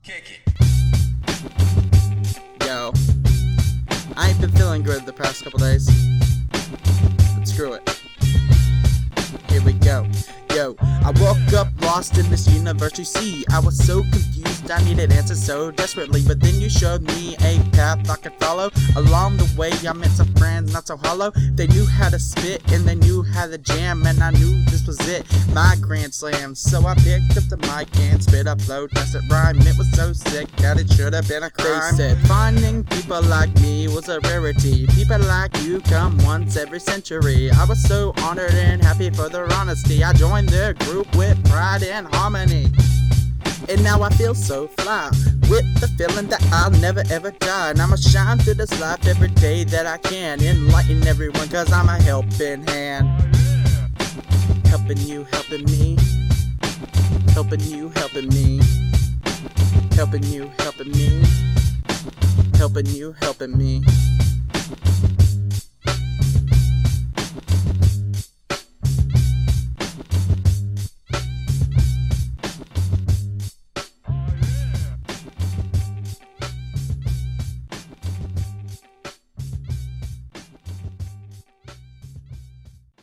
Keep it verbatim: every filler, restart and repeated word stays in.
Kick it. Yo, I ain't been feeling good the past couple days, but screw it. Here we go. Yo, I woke up lost in this university sea. I was so confused, I needed answers so desperately. But then you showed me a path I could follow. Along the way, I met some friends not so hollow. They knew how to spit and they knew how to jam, and I knew this was it, my grand slam. So I picked up the mic and spit a flow, tested rhyme. It was so sick that it should have been a crime. They said finding people like me was a rarity. People like you come once every century. I was so honored and happy for their honesty. I joined their group with pride and harmony, and now I feel so fly, with the feeling that I'll never ever die. And I'ma shine through this life every day that I can, enlighten everyone cause I'm a helping hand. Helping you, helping me, helping you, helping me, helping you, helping me, helping you, helping me.